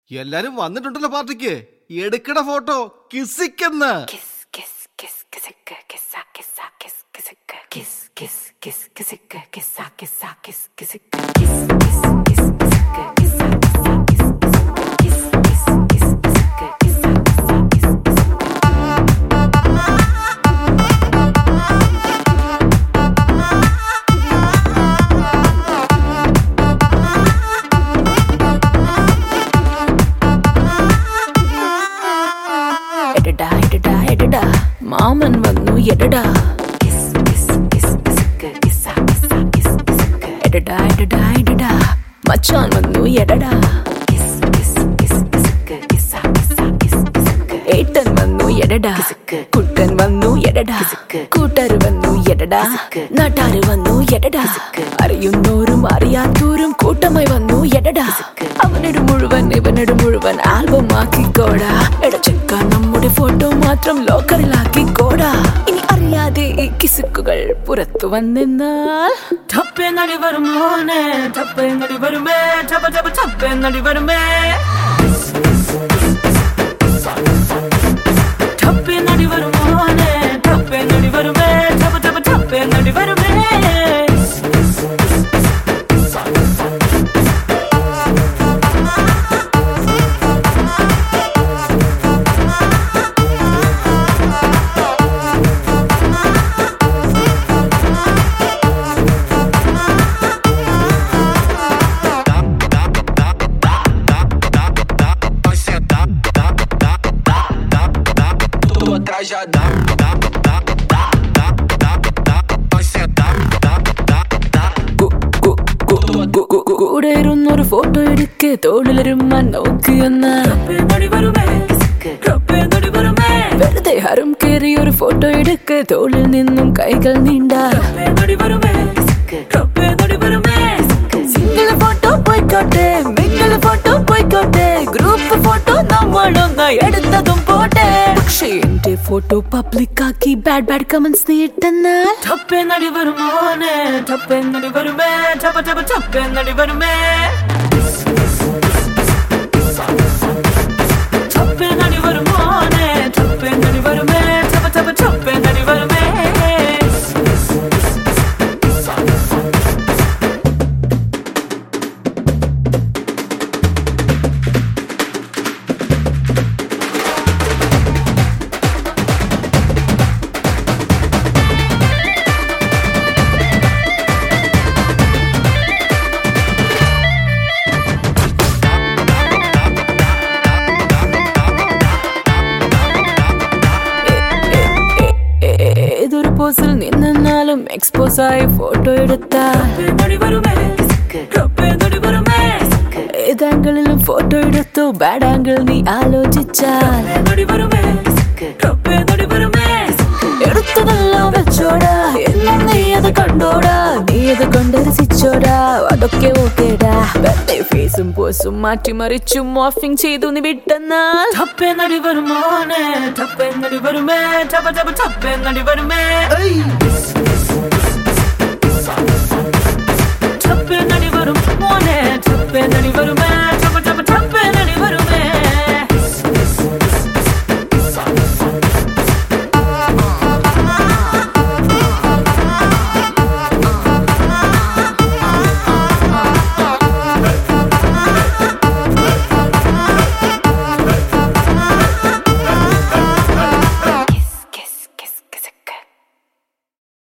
എല്ലാരും വന്നിട്ടുണ്ടല്ലോ പാർട്ടിക്ക്. എടുക്കണ ഫോട്ടോ കിസിക്കെന്ന്. മാമൻ വന്നു എടടാ എടടാ എടടാ എടടാ മച്ചാൻ വന്നു എടടാ ഏട്ടൻ വന്നു എടടാ കുട്ടൻ വന്നു എടടാ കൂട്ടർ വന്നു എടടാ നാട്ടാര് വന്നു എടടാ അറിയുന്നോരും അറിയാത്തോരും കൂട്ടമായി വന്നു എടടാ അവനോട് മുഴുവൻ ഇവനോട് മുഴുവൻ ആൽബം ആക്കിക്കോടാ എടച്ചക്ക നമ്മുടെ ഫോട്ടോ മാത്രം ലോക്കറിലാക്കിക്കോടാ ഇനി അറിയാതെ ഈ കിസുക്കുകൾ പുറത്തു വന്നെന്നാൽ ടപ്പേ നടി വരുമോനെ ടപ്പേ നടി വരുമേ ടപ്പ ടപ്പ ടപ്പേ നടി വരുമേ ടപ്പേ നടി വരുമോനെ ടപ്പേ നടി വരുമേ ടപ്പ ടപ്പ ടപ്പേ നടി വരുമേ Já dá, കൂടെ ഇരുന്നൊരു ഫോട്ടോ എടുക്ക് തോളിലിരുമ്മാൻ നോക്കിയെന്ന് വെറുതെ ഹരം കേറിയൊരു ഫോട്ടോ എടുക്ക് തോളിൽ നിന്നും കൈകൾ നീണ്ട സിംഗിൾ ഫോട്ടോ പോയിക്കോട്ടെ മിംഗിൾ ഫോട്ടോ പോയിക്കോട്ടെ ഗ്രൂപ്പ് ഫോട്ടോ നമ്മളൊന്നായി എടുത്തതും പോട്ടെ പക്ഷേ എന്റെ ഫോട്ടോ പബ്ലിക് ആക്കി ബാഡ് ബാഡ് കമന്റ്സ് നീ ഇട്ടെന്നാൽ ടപ്പേ നടി വരുമോനെ ടപ്പേ നടി വരുമേ ടപ്പ ടപ്പ ടപ്പേ നടി വരുമേ ടപ്പേ നടി വരുമോനെ ടപ്പേ നടി വരുമേ ടപ്പ ടപ്പ ടപ്പേ നടി വരുമേ ഏതൊരു പോസിൽ നിന്നാലും എക്സ്പോസ് ആയി ഫോട്ടോ എടുത്താൽ ഏതാംഗിളിലും ഫോട്ടോ എടുത്തു ബാഡ് ആംഗിൾ നീ ആലോചിച്ചാൽ എടുത്തതെല്ലാം വെച്ചോടാ എന്നും നീ അത് കണ്ടോടാ നീ അത് കണ്ട് രസിച്ചോടാ അതൊക്കെ ഓക്കേടാ വെറുതെ ഫേസും പോസും മാറ്റി മറിച്ചും മോർഫിംഗ് ചെയ്തു നീ വിട്ടെന്നാൽ ടപ്പേ നടി വരുമോനെ ടപ്പേ നടി വരുമേ ടപ്പ ടപ്പ ടപ്പേ നടി വരുമേ ടപ്പേ നടി വരുമോനെ ടപ്പേ നടി വരുമേ